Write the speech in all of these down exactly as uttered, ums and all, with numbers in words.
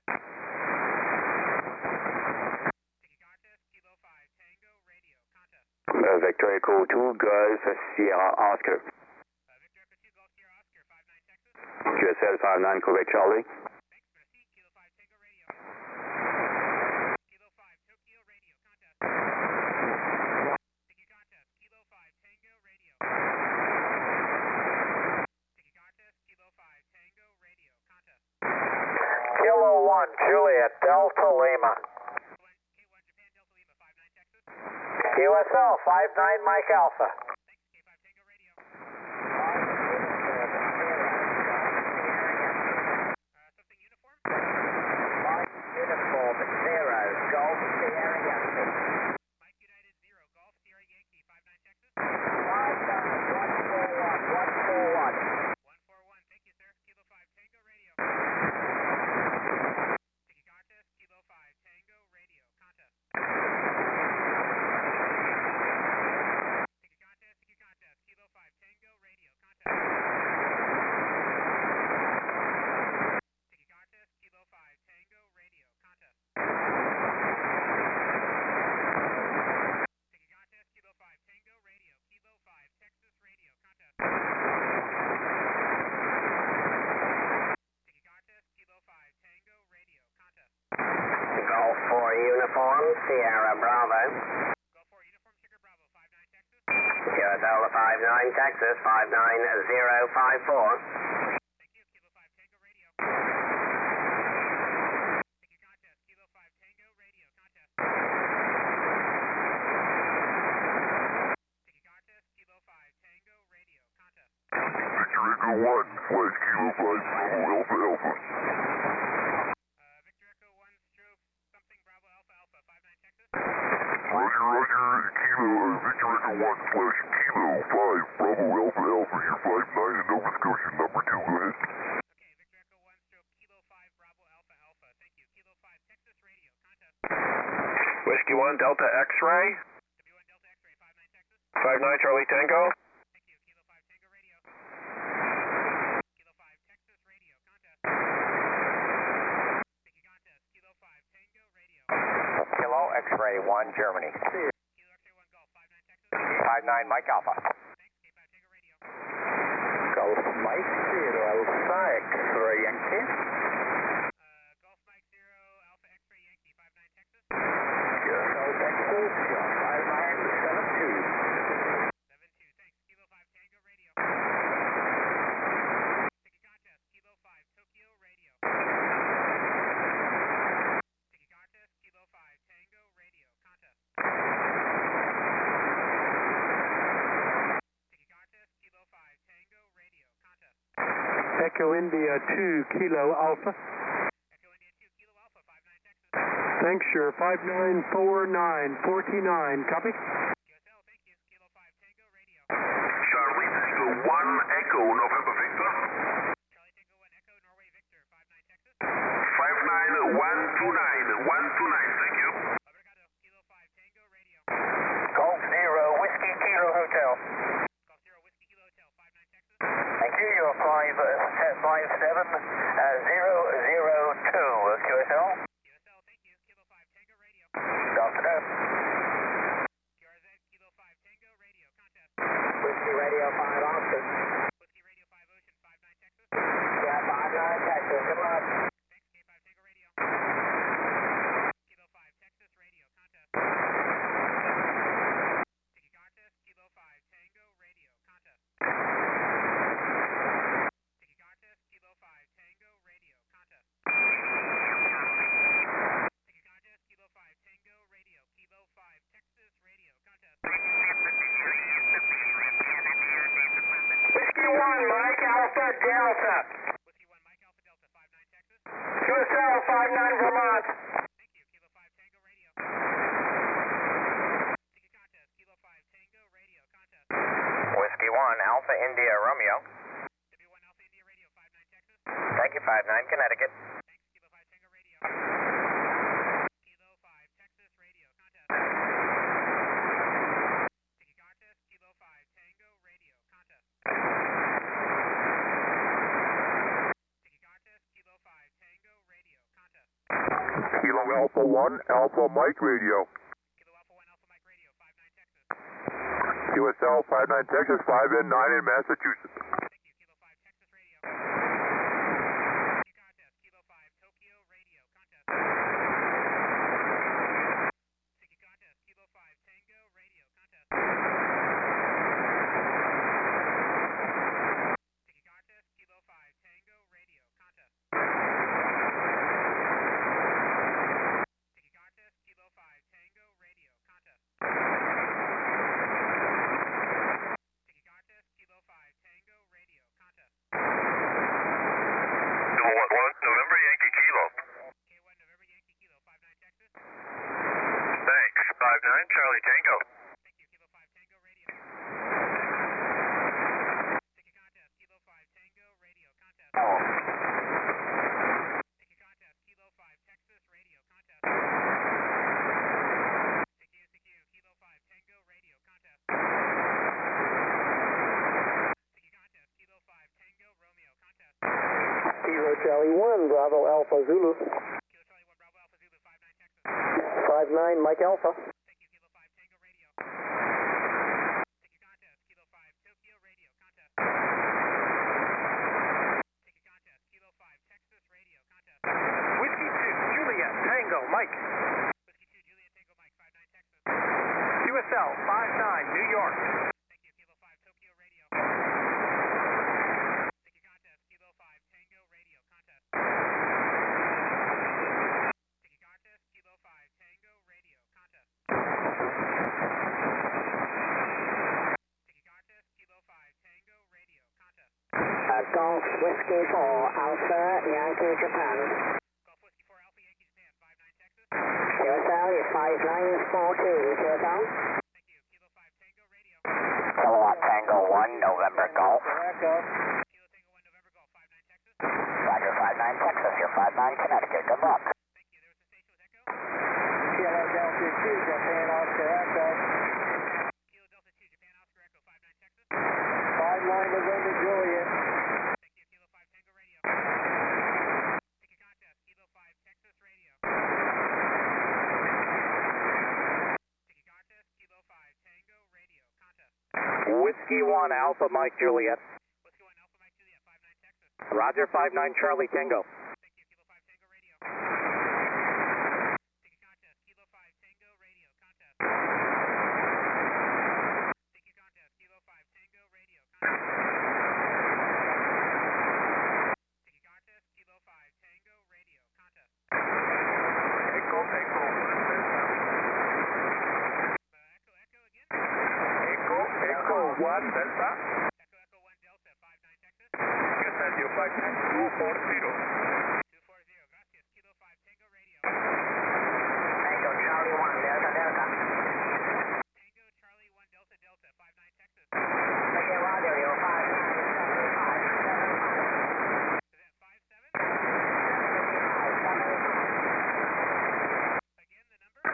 Uh, Victor Echo two, Golf Sierra Oscar. Uh, Victor Echo two, Golf Sierra Oscar, five nine Texas. Q S L five nine, Quebec Charlie. Thanks, proceed, Kilo five Tango Radio. Kilo five Tokyo Radio, contest. Sticky contest, Kilo five Tango Radio. Sticky contest, Kilo five Tango Radio, contest. Kilo one, Juliet, Delta Lima. K one Japan Delta Lima, five nine Texas. Q S L five nine Mike Alpha. Thanks, K five Tango Radio. Uh, something uniform? Uniform zero, Golf Sierra Yankee. Mike United zero, Golf Sierra Yankee, five nine Texas. five nine one four one, one four one. one four one, thank you, sir. Kilo five Tango Radio. Sticky contest, Kilo five Tango Radio, contest. Sticky contest, sticky contest, Kilo five Tango Radio, contest. Sticky contest, Kilo five Tango Radio, contest. Sticky contest, Kilo five Tango Radio, Kilo five Texas Radio, contest. Sticky contest, Kilo five Tango Radio, contest. Golf four Uniform, Sierra Bravo. Go for uniform sugar Bravo, five nine Texas. Q S L five nine Texas, five nine zero five four. Thank you, Kilo five Tango Radio. Sticky contest, Kilo five Tango Radio, contest. Sticky contest, Kilo five Tango Radio, contest. Victor Echo one, slash Kilo five, Bravo Alpha Alpha. Uh, Victor Echo one stroke something Bravo Alpha Alpha, five nine Texas. Roger, Roger, Kilo, uh, Victor Echo one, slash Kilo five, Bravo Alpha Alpha, you're five nine in Nova Scotia, number two, go ahead. Okay, Victor Echo one stroke Kilo five Bravo Alpha Alpha, thank you. Kilo five Texas Radio, contest. Whiskey one, Delta X-Ray. W one Delta X-Ray, five nine Texas. five nine Charlie Tango. Thank you, Kilo five Tango Radio. Kilo five Texas Radio, contest. Sticky contest, Kilo five Tango Radio. Kilo X-Ray one Germany. Kilo X-Ray one Golf, five nine Texas. five nine Mike Alpha. Thanks, K five Tango Radio. Golf Mike zero, X-Ray Yankee. Uh, Golf Mike zero, Alpha X-Ray Yankee, five nine Texas. Q S L Texas, five nine seven two. seven two, thanks. Kilo five Tango Radio. Sticky contest, Kilo five Tokyo Radio. Sticky contest, Kilo five Tango Radio, contest. Sticky contest, Kilo five Tango Radio, contest. Echo India two, Kilo Alpha. Echo India two, Kilo Alpha, five nine Texas. Thanks, sure. five nine four nine, forty-nine, copy? Q S L, thank you. Kilo five Tango Radio. Charlie Tango one, Echo, November Victor. Charlie Tango one, Echo Norway Victor, five nine Texas. five nine one two nine, one two nine, thank you. Obrigado. Kilo five Tango Radio. Golf zero, Whiskey Kilo Hotel. Golf Zero Whiskey Kilo Hotel, five nine Texas. Thank you, you're five, uh, five seven zero zero two, Q S L. Q S L, thank you. Kilo five Tango Radio. Good afternoon. Q R Z, Kilo five Tango Radio, contest. Whiskey Radio five Austin. Whiskey Radio five Ocean, five nine Texas. Yeah, five nine Texas, good luck. Thanks, K five Tango Radio. Kilo five Texas Radio, contest. Sticky contest, Kilo five Tango Radio, contest. Sticky contest, Kilo five Tango Radio, contest. Sticky contest, Kilo five Tango Radio, Kilo five Texas Radio, contest. Whiskey one, Mike Alpha Delta. Whiskey one Mike Alpha Delta, five nine Texas. Q S L five nine Vermont. Thank you, Kilo five Tango Radio. Sticky contest, Kilo five Tango Radio, contest. Whiskey one, Alpha India Romeo. W one Alpha India Radio, five nine Texas. Thank you, five nine Connecticut. Thanks, Kilo five Tango Radio. Kilo five Texas Radio, contest. Sticky contest, Kilo five Tango Radio, contest. Sticky contest, Kilo five Tango Radio, contest. Kilo Alpha one, Alpha Mike Radio. Kilo Alpha one, Alpha Mike Radio, five nine Texas. Q S L five nine Texas, five and nine in Massachusetts. Thank you, Kilo five Texas Radio. Thank you, contest. Kilo five Tokyo Radio, contest. Thank you, contest. Kilo five Tango Radio, contest. Thank you, contest. Kilo five Tango Radio, contest. Thank you, contest. Kilo five Tango Radio, contest. Thank you, contest. Kilo five Tango Radio, contest. Kilo one, one, November Yankee Kilo. K one November Yankee Kilo, five nine Texas. Thanks, five nine Charlie Tango. Thank you, Kilo five Tango Radio. Thank you, contest. Kilo five Tango Radio, contest. Thank you, contest. Kilo five Texas Radio, contest. Thank you, thank you. Kilo five Tango Radio, contest. Thank you, contest. Kilo five Tango Romeo, contest. Kilo Charlie one, Bravo Alpha Zulu. Kilo Charlie one Bravo Alpha Zulu, five nine Texas. five nine Mike Alpha. Thank you, Kilo five Tango Radio. Thank you, contest. Kilo five Tokyo Radio, contest. Thank you, contest. Kilo five Texas Radio, contest. Whiskey two, Juliet, Tango, Mike. Whiskey two Juliet Tango Mike, five nine Texas. Q S L five nine, New York. Thank you, Kilo five Tokyo Radio. Thank you, contest. Kilo five Tango Radio, contest. Thank you, contest. Kilo five Tango Radio, contest. Thank you, contest. Kilo five Tango Radio, contest. Uh, Golf Whiskey four, Alpha Yankee Japan. Golf Whiskey four Alpha Yankee Japan, five nine Texas. Q S L is five nine fourteen, Q S L. Thank you, Kilo five Tango Radio. Kilowatt Tango one, November Golf. Kilo Tango one November Golf, five nine Texas. Roger, five nine Texas, you're five nine Connecticut. Good luck. Thank you, there was a station with Echo. Kilo Delta two, Japan Oscar Echo. Kilo Delta two Japan Oscar Echo, five nine Texas. five nine November Juliet. Thank you, Kilo five Tango Radio. Thank you, contest. Kilo five Texas Radio. Thank you, contest. Kilo five Tango Radio, contest. Whiskey one, Alpha Mike Juliet. Whiskey one Alpha Mike Juliet, five nine Texas. Roger, five nine Charlie Tango. Thank you, Kilo five Tango Radio. Thank you, contest. Kilo five Tango Radio, contest. Thank you, contest. Kilo five Tango Radio, contest. Thank you, contest. Kilo five Tango Radio, contest. Echo, Echo, Uh, echo, echo again. Echo, Echo one Delta. Echo, echo one Delta, five nine Texas. Q S L five nine two four zero. two four zero, gracias. Kilo five Tango Radio. Tango Charlie one, Delta Delta. Tango Charlie one Delta Delta, five nine Texas. Okay, Roger, you're five nine seven five seven five. Is that five seven? Again, the number?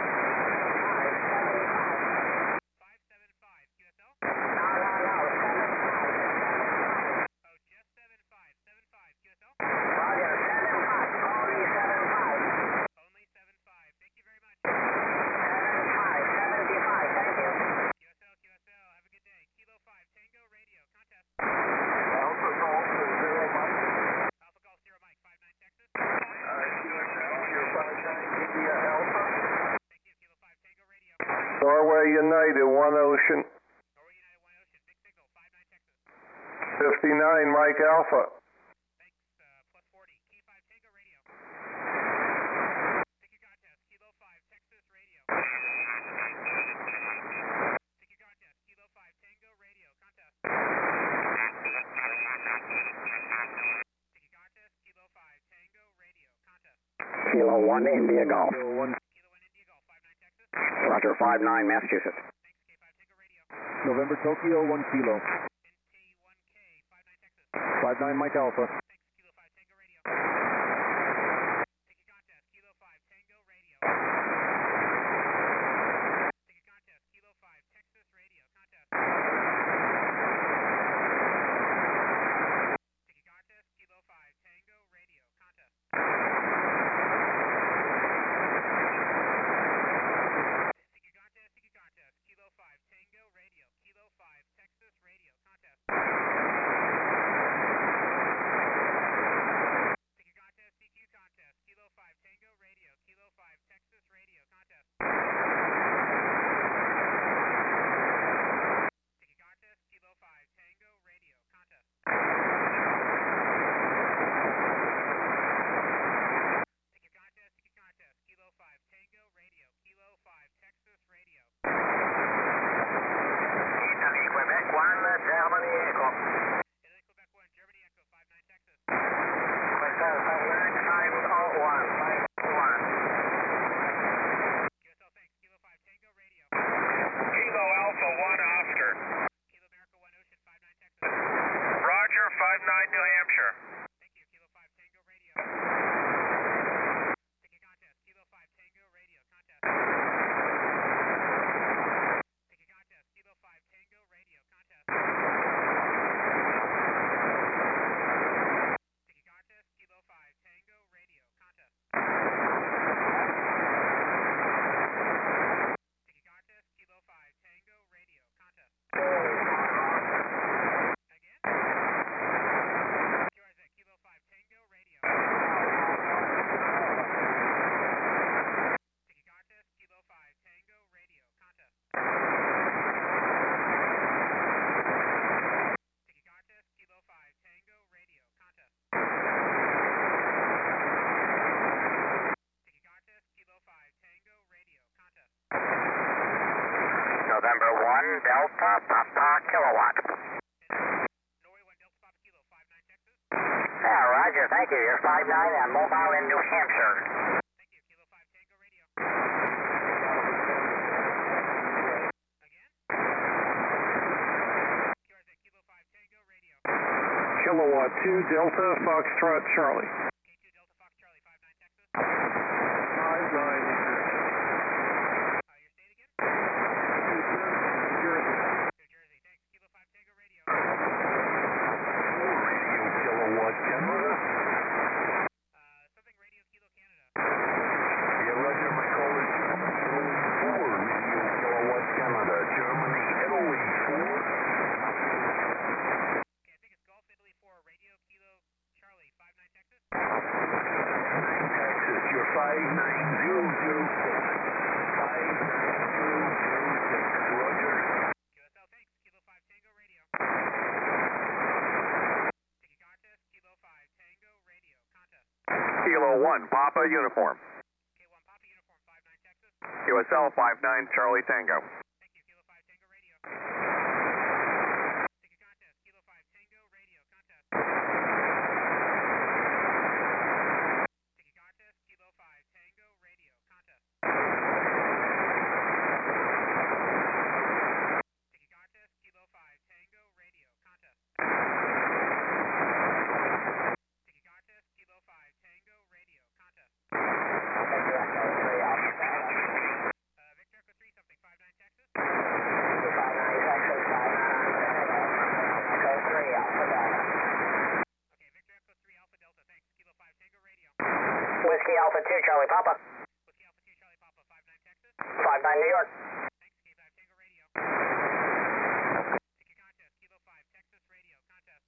five seven five, Q S L? No, no, no, seven five. Oh, just seven five, seven five, Q S L? Roger, seven five, only seven five. Only seven five, thank you very much. seven five, seventy-five, thank you. Q S L, Q S L, have a good day. Kilo five Tango Radio, contest. Alpha Golf zero Mike. Alpha Golf zero Mike, five nine Texas. Uh, Q S L, you're five nine India Alpha. Thank you, Kilo five Tango Radio. Norway United One Ocean. Norway United one Ocean, big signal, five nine Texas. fifty-nine Mike Alpha. Thanks, uh, plus forty. Key five Tango Radio. Thank you, contest. Kilo five Texas Radio. Thank you, contest. Kilo five Tango Radio, contest. Thank you, contest. Kilo five Tango Radio, contest. Kilo one India Golf. Kilo one India Golf, five nine Texas. Roger, five nine Massachusetts. Thanks, K five Tango Radio. November Tokyo one Kilo. N T one K, five nine Texas. five nine Mike Alpha. Thanks, Kilo five Tango Radio. Thank you, contest. Kilo five Tango Radio. Thank you, contest. Kilo five Texas Radio, contest. Thank you, contest. Kilo five Tango Radio, contest. Alpha, Papa, Kilowatt. Norway one Delta Papa Kilo, five nine Texas. Yeah, Roger, thank you. You're five nine and mobile in New Hampshire. Thank you. Kilo five Tango Radio. Again? Q R Z Kilo five Tango Radio. Kilowatt two Delta Foxtrot Charlie. K two Delta Fox Charlie, five nine Texas. five nine. Uh, your state again? New Jersey. Thanks. Kilo five Tango Radio. Radio Kilowatt Canada. Uh, something Radio Kilo Canada. Yeah, Roger, my call is four Radio Kilowatt Canada, Germany, Italy four. Okay, I think it's Gulf Italy four, Radio Kilo Charlie, five nine Texas. Texas, you're five nine zero zero six. five nine zero zero six, Roger. Q S L, thanks. Kilo five Tango Radio. Tiki contest, Kilo five Tango Radio. Contest. Kilo one, Papa Uniform. K one Papa Uniform, five nine Texas. Q S L five nine Charlie Tango. Thank you. Kilo five Tango Radio. Tiki contest, Kilo five Tango Radio. Contest. Tiki contest, Kilo five Tango Radio. Contest. Tiki contest, Kilo five Tango Radio. Contest. Tiki contest, Kilo five Tango Radio. Contest. Uh, Victor Echo three something, five nine Texas. five nine Texas, five nine Echo three, Alpha Delta. Okay, Victor Echo three Alpha Delta, thanks. Kilo five Tango Radio. Whiskey Alpha two, Charlie Papa. Whiskey Alpha two Charlie Papa, five nine Texas. five nine New York. Thanks, K five Tango Radio. Tiki contest, Kilo five Texas Radio. Contest.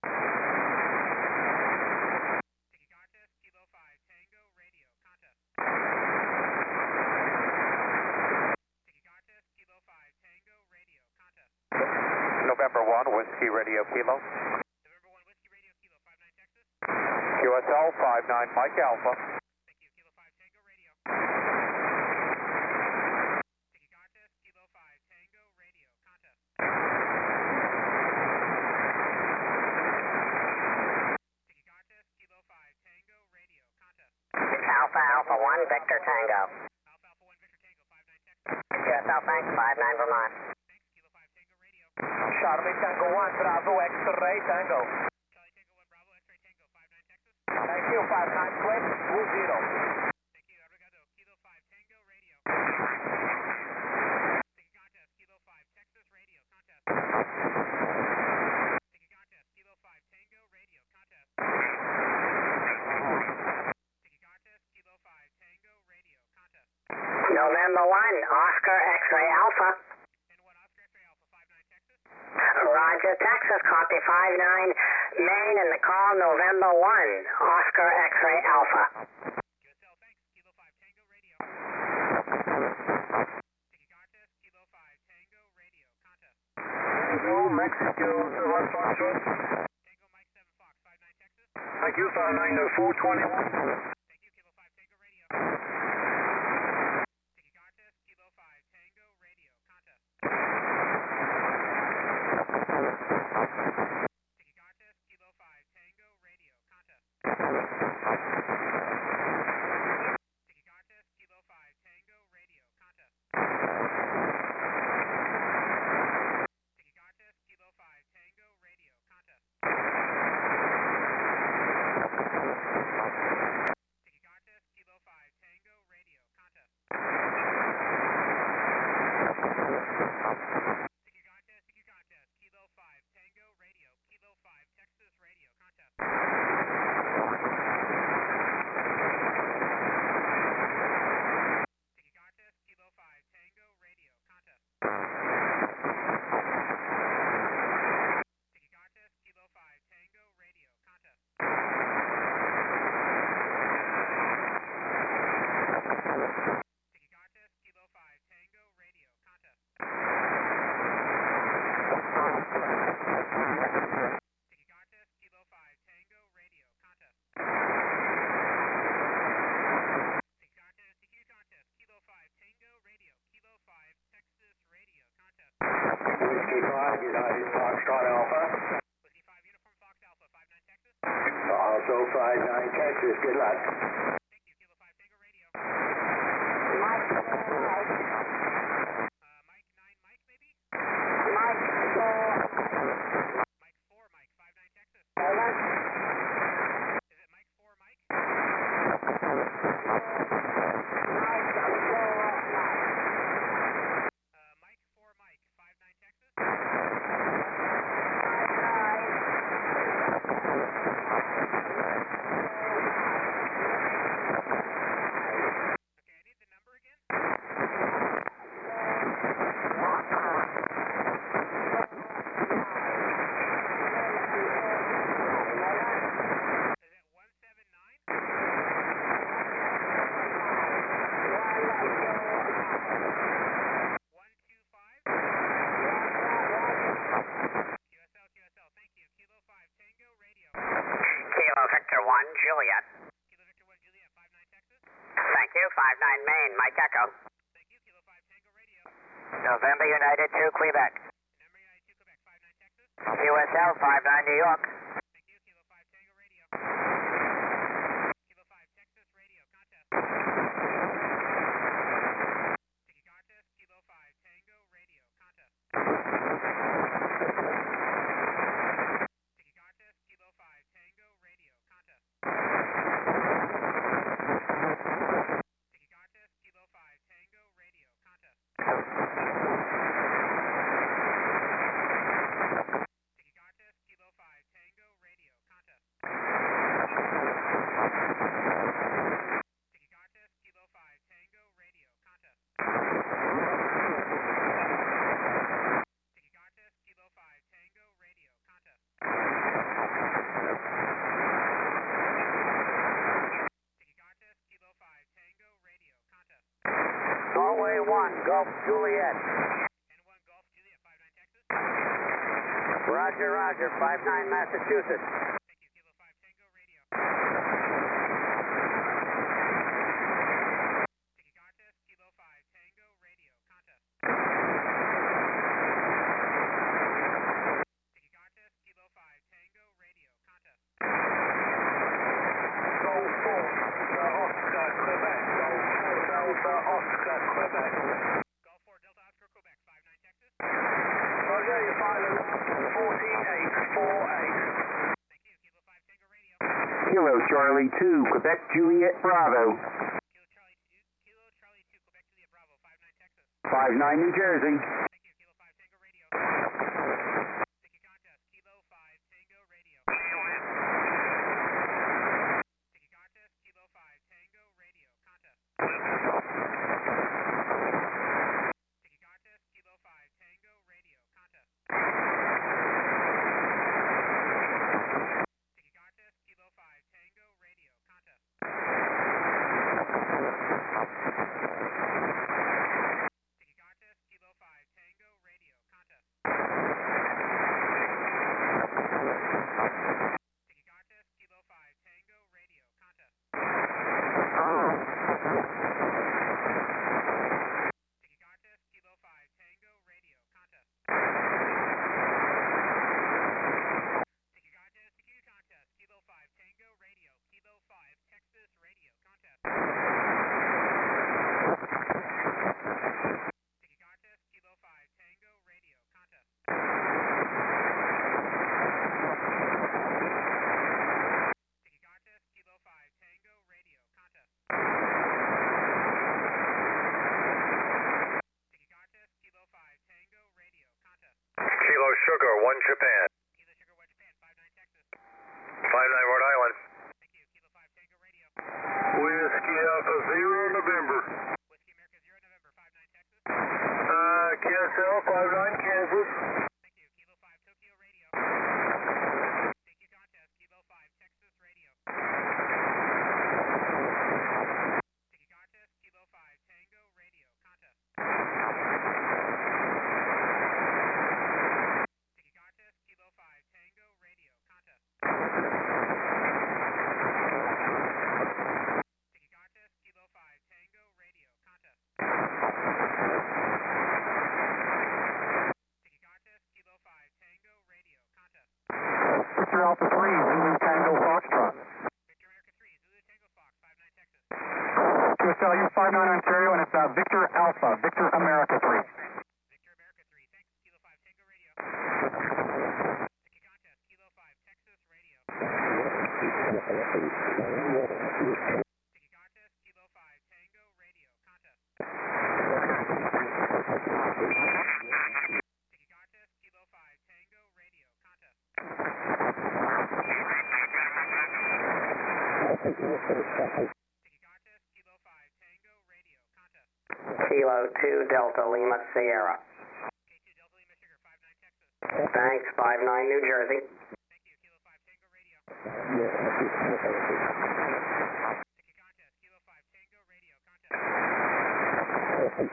Tiki contest, Kilo five Tango Radio. Contest. Tiki contest, Kilo five Tango Radio. Contest. November one, Whiskey Radio Kilo. November one Whiskey Radio Kilo, five nine Texas. Q S L five nine Mike Alpha. Thank you, Kilo five Tango Radio. Tiki contest, Kilo five Tango Radio. Contest. Tiki contest, Kilo five Tango Radio. Contest. Alpha Alpha one, Victor Tango. Alpha Alpha one Victor Tango, five nine Texas. Q S L, thanks, five nine Vermont. Thanks, Kilo five Tango Radio. Charlie Tango one, Bravo X-Ray Tango. Charlie Tango one Bravo X-Ray Tango, five nine Texas. Thank you, five nine Twin, two zero. Thank you, Obrigado. Kilo five Tango Radio. Tiki contest, Kilo five Texas Radio. Contest. Tiki contest, Kilo five Tango Radio. Contest. Tiki contest, Kilo five Tango Radio. Contest. November one, Oscar X-Ray Alpha. And one Oscar X-Ray Alpha, five nine Texas. Roger, Texas, copy five nine. Maine and the call, November one, Oscar X-Ray Alpha. Q S L, thanks. Kilo five Tango Radio. Tiki contest, Kilo five Tango Radio. Contest. Tango, Mexico, seven Foxtrot. Tango Mike seven Fox, five nine Texas. Thank you, five nine four twenty-one. Thank you, Kilo five Tango Radio. Tiki contest, Kilo five Tango Radio. Contest. Tiki contest, Kilo five Tango Radio. Contest. Tiki contest, Kilo five Tango Radio. Contest. Tiki contest, Kilo five Tango Radio. Contest. Tiki contest, Kilo five Tango Radio. Contest. Tiki contest, Tiki contest, Kilo five Tango Radio. Kilo five Texas Radio. Contest. Tiki contest, Kilo five Tango Radio. Contest. Tiki contest, Kilo five Tango Radio. Contest. Tiki contest, Kilo five Tango Radio. Contest. Whiskey five, United Foxtrot Alpha. Whiskey five, Uniform Fox Alpha, five nine Texas. Also five nine Texas, good luck. Thank you, Kilo five Tango Radio. Mike, Mike, Uh, Mike nine Mike, maybe? Mike, four, Mike four Mike, five nine Texas. over. Is it Mike four Mike? Mike, four, Uh, Mike four Mike, five nine Texas. Okay, I need the number again. Is it one seven nine? one two five? Q S L, Q S L, thank you. Kilo five Tango Radio. Kilo Victor one, Juliet. Kilo Victor one Juliet, five nine Texas. Thank you, five nine Maine, Mike Echo. Thank you, Kilo five Tango Radio. November United two, Quebec. Number United two Quebec, five nine Texas. Q S L five nine New York. Thank you, Kilo five Tango Radio. Kilo five Texas Radio, contest. Tiki contest, Kilo five Tango Radio, contest. Tiki contest, Kilo five Tango Radio, contest. Tiki contest, Kilo five Tango Radio, contest. Tiki contest, Kilo five Tango Radio, contest. Tiki contest, Kilo five Tango Radio, contest. Tiki contest, Kilo five Tango Radio, contest. Tiki contest, Kilo five Tango Radio, contest. Norway one, Gulf Juliet. N one Golf Juliet, five nine Texas. Roger, Roger, five nine Massachusetts. Thank you, Kilo five Tango Radio. Tiki contest, Kilo five Tango Radio, contest. Tiki contest, Kilo five Tango Radio, contest. Golf four, Delta Oscar, Quebec. Golf four, Delta Oscar, Quebec. Golf four Delta Oscar, Quebec, five nine Texas. Roger, you're final. forty-eight, four eight. Thank you, Kilo five Tango Radio. Kilo Charlie two, Quebec Juliet Bravo. Kilo Charlie two, Kilo Charlie two, Quebec Juliet Bravo, five nine Texas. five nine New Jersey. Thank you, Kilo five Tango Radio. Tiki contest, Kilo five Tango Radio. Tiki contest, Kilo five Tango Radio, contest. Tiki contest, Kilo five Tango Radio, contest. Tiki contest, Kilo five Tango Radio, contest. Tiki contest, Kilo five Tango Radio, contest. Tiki contest, Kilo five Tango Radio, contest. Tiki contest, Kilo five Tango Radio, contest. Tiki contest, Tiki contest, Kilo five Tango Radio, Kilo five Texas Radio, contest. Tiki contest, Kilo five Tango Radio, contest. Tiki contest, Kilo five Tango Radio, contest. Tiki contest, Kilo five Tango Radio, contest. Kilo Sugar, one Japan. Kilo Sugar one Japan, five nine Texas. five nine Rhode Island. Thank you, Kilo five Tango Radio. Whiskey Alpha Zero November. Whiskey America zero November, five nine Texas. Uh, K S L five nine Kansas. Thank you, Kilo five Tokyo Radio. Thank you, contest, Kilo five Texas Radio. Tiki contest, Kilo five Tango Radio, contest. Tiki contest, Kilo five Tango Radio, contest. Tiki contest, Kilo five Tango Radio, contest. to Australia five nine Ontario, and it's uh, Victor Alpha, Victor America three. Victor America three, thanks. Kilo five Tango Radio. Sticky contest, Kilo five Texas Radio. Sticky contest, Kilo five Tango Radio. Contest. Sticky contest, Kilo five Tango Radio. Contest. Sticky contest, Kilo five Tango Radio. Contest. Kilo two Delta Lima Sierra. K two Delta Lima Sugar, five nine Texas. Thanks, five nine New Jersey. Thank you, Kilo five Tango Radio. Sticky contest, Kilo five Tango Radio. Contest. Sticky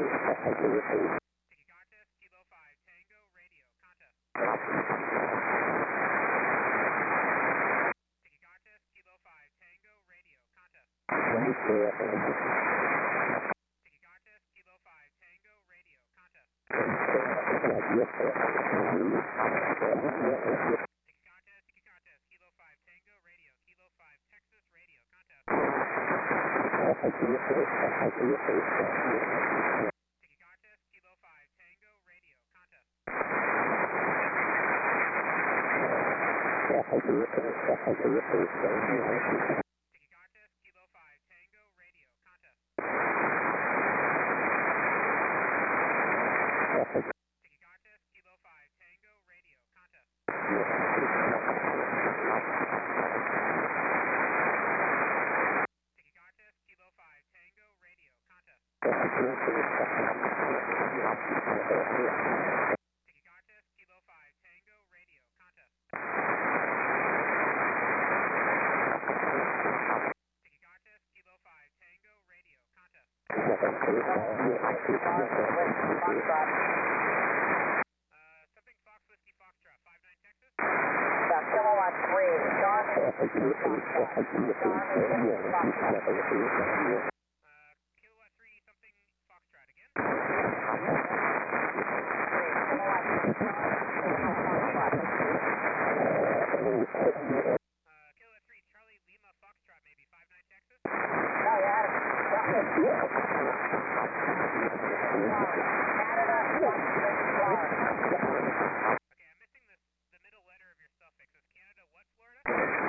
contest, Kilo five Tango Radio. Contest. Sticky contest, Kilo five Tango Radio. Contest. Sticky contest, Kilo five Tango Radio. Contest. Sticky contest, sticky contest, Kilo five Tango Radio. Kilo five Texas Radio. Contest. Sticky contest, Kilo five Tango Radio. Contest. Sticky contest, Kilo five Tango Radio. Contest. Sticky contest, Kilo five Tango Radio. Contest. Sticky contest, Kilo five Tango Radio. Contest. Sticky contest, Kilo five Tango Radio. Contest. Sticky contest, Kilo five Tango Radio. Contest. Uh, something Fox Whiskey Foxtrot, five nine Texas. Kilowatt three, Charlie. Uh, Kilowatt three, something Foxtrot again. Uh, Kilowatt three, Charlie Lima Foxtrot, maybe five nine Texas. Okay, I'm missing this, the middle letter of your suffix. Is Canada what, Florida?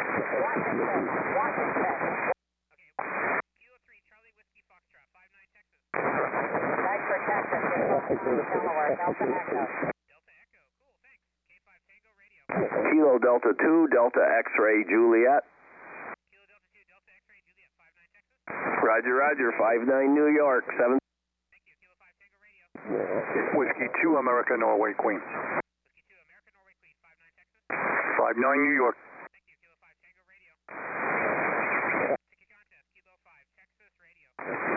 Okay, Kilo three, Charlie Whiskey Foxtrot, five nine Texas. Thanks for Texas. Delaware, Delta Echo. Delta Echo, cool, thanks. K five Tango Radio. Kilo Delta two, Delta X-Ray Juliet. Kilo Delta two, Delta X-Ray Juliet, five nine Texas. Roger, Roger, five nine New York, seven. Thank you, Kilo five Tango Radio. Whiskey two, America, Norway, Queen. Whiskey two, American Norway Queen, five nine Texas. five nine New York. Thank you, Kilo five Tango Radio. Sticky contest, Kilo five Texas Radio.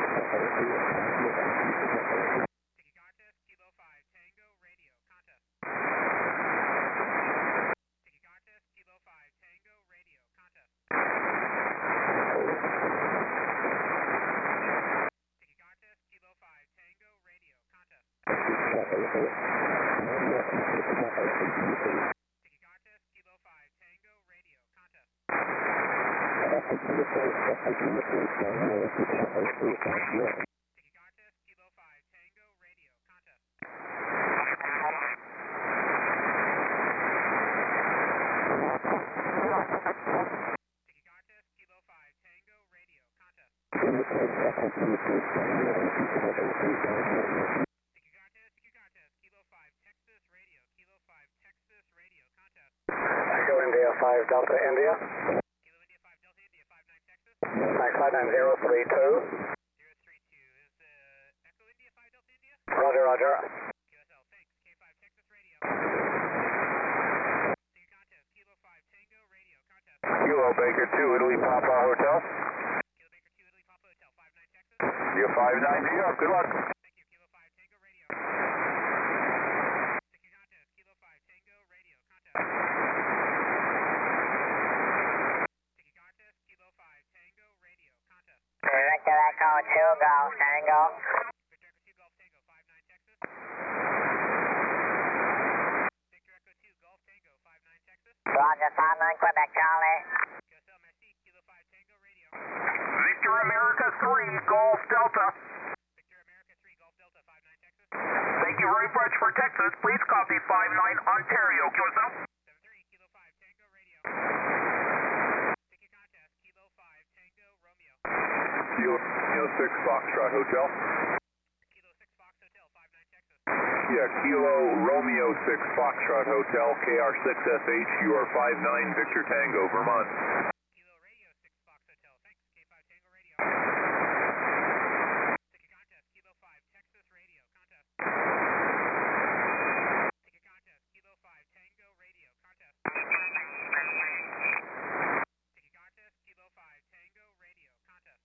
Sticky contest, Kilo five Tango Radio. Contest. Sticky contest, Kilo five Tango Radio. Contest. Sticky contest, Kilo five Tango Radio. Contest. Sticky contest, Kilo five Tango Radio. Contest. Sticky contest, Kilo five Tango Radio. Contest. Sticky contest, Kilo five Tango Radio. Contest. Sticky contest, sticky contest, Kilo five Texas Radio. Kilo five Texas Radio. Contest. Echo India five Delta India. Kilo India five Delta India, five nine Texas. Thanks, five nine zero three two. zero three two is uh, Echo India five Delta India. Roger, roger. Q S L, thanks. K five Texas Radio. Sticky contest, Kilo five Tango Radio. Contest. Kilo Baker two, Italy Papa Hotel. Kilo Baker two, Italy Papa Hotel, five nine Texas. You're five nine New York. Good luck. Thank you, Kilo five Tango Radio. Sticky contest, Kilo five Tango Radio. Contest. Sticky contest, Kilo five Tango Radio. Contest. Victor Echo two Golf Tango. Victor Echo two Golf Tango, five nine Texas. Victor Echo two Golf Tango, five nine Texas. Roger, five nine Quebec Charlie. Q S L, merci. Kilo five Tango Radio. Victor Victor America three, Golf Delta. Victor America three, Golf Delta, five nine Texas. Thank you very much for Texas. Please copy five nine Ontario. Q S L. seven three, Kilo five, Tango Radio. Take your contest, Kilo five, Tango Romeo. Kilo, Kilo six Foxtrot Hotel. Kilo six Fox Hotel, five nine Texas. Yeah, Kilo Romeo six Foxtrot Hotel, K R six S H, you are five nine Victor Tango, Vermont. Kilo Radio six Fox Hotel, thanks, K five Tango Radio. Take your contest, Kilo five, Texas Radio, contest. Take your contest, Kilo five, Tango Radio, contest. Take your contest, Kilo five, Tango Radio, contest.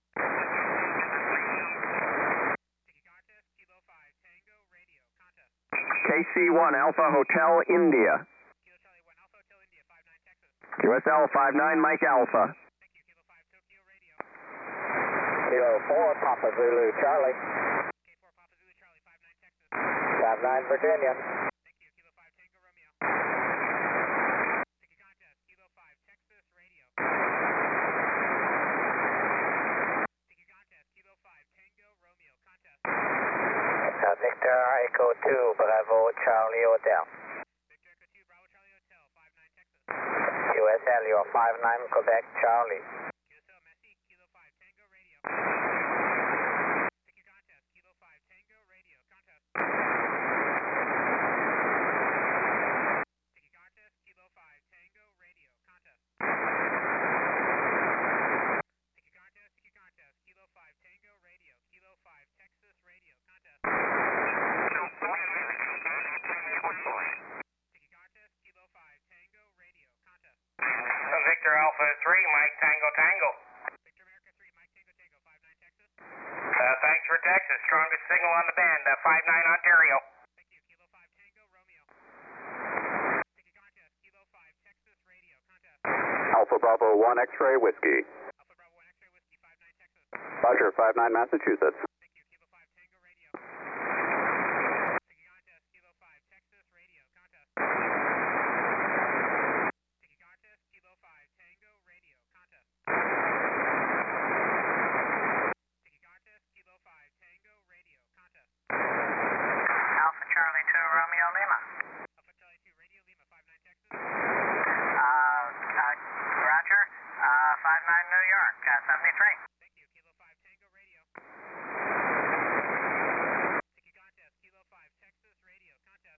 Take your contest, Kilo five, Tango Radio, contest. K C one Alpha Hotel India. Kilo Charlie one, Alpha Hotel India, five nine Texas. Q S L five nine Mike Alpha. Thank you, Kilo five, Tokyo Radio. Kilo four, Papa Zulu Charlie. K four, Papa Zulu Charlie, five nine Texas. five nine Virginia. Thank you, Kilo five, Tango Romeo. Take your contest, Kilo five, Texas Radio. Take your contest, Kilo five, Tango Romeo, contest. Uh, Victor Echo two, Bravo Charlie Hotel. Victor Echo two, Bravo Charlie Hotel, five nine Texas. Q S L, you are five nine Quebec Charlie. Q S L, Messi, Kilo five, Tango Radio. Take your contest, Kilo five, Tango Radio, contest. Take your contest, Kilo five, Tango Radio, contest. Take your contest, take your contest, Kilo five, Tango Radio, Kilo five, Texas Radio, contest. Take your contest, Kilo five, Tango Radio, contest. Victor Alpha three, Mike Tango Tango. Victor America three, Mike Tango Tango, five nine Texas. Uh, thanks for Texas. Strongest signal on the band, uh, five nine Ontario. Thank you, Kilo five, Tango Romeo. Take your contest, Kilo five, Texas Radio, contest. Alpha Bravo one X-Ray Whiskey. Alpha Bravo one X-Ray Whiskey, five nine Texas. Roger, five nine Massachusetts. Thank you, Kilo five, Tango Radio. Take your contest, Kilo five, Texas Radio, contest. Take your contest, Kilo five, Tango Radio, contest. Take your contest, Kilo five, Tango Radio, contest. Alpha Charlie two, Romeo Lima. Alpha Charlie two, Radio Lima, five nine Texas. Uh, uh, Roger. Uh, five nine New York, uh, seventy-three. Thank you, Kilo five, Tango Radio. Take your contest, Kilo five, Texas Radio, contest.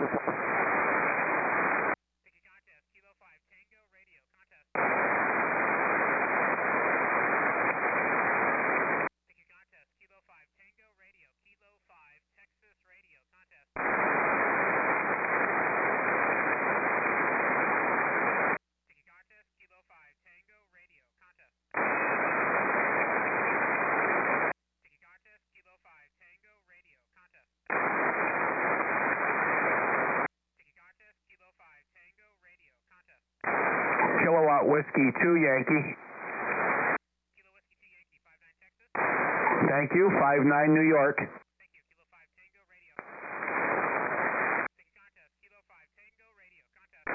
Take your contest, Kilo five, Tango Radio, contest. Take your contest, Kilo five, Tango Radio, Kilo five, Texas Radio, contest. Take your contest, Kilo five, Tango Radio, contest. Take your contest, Kilo five, Tango Radio, contest. Take your contest, Kilo five, Tango Radio, contest. Kilowatt Whiskey two Yankee. Kilo Whiskey two Yankee, five nine Texas. Thank you, five nine New York. Thank you, Kilo five, Tango Radio. Take your contest, Kilo five, Tango Radio, contest.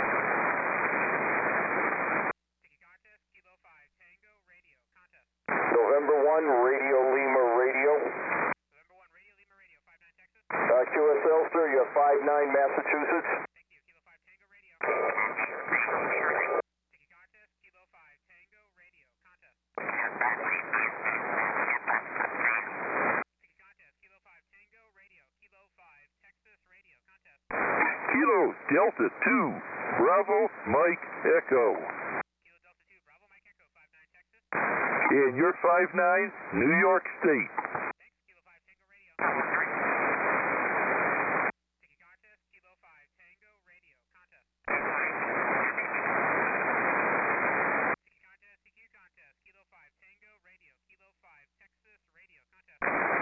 Take your contest, Kilo five, Tango Radio, contest. November one, Radio Lima Radio. November one, Radio Lima Radio, five nine Texas. Uh, Q S L, sir, you have five nine Massachusetts. Thank you, Kilo five, Tango Radio. Take your contest, Kilo five, Tango Radio, contest. Take your contest, Kilo five, Tango Radio, Kilo five, Texas Radio, contest. Kilo Delta two, Bravo Mike Echo. Kilo Delta two, Bravo Mike Echo, five nine Texas. And you're five nine, New York State. Thanks, Kilo five, Tango Radio. Take your contest, Kilo five, Tango Radio, contest. Take your contest, T Q contest, Kilo five, Tango Radio, Kilo five, Texas Radio, contest.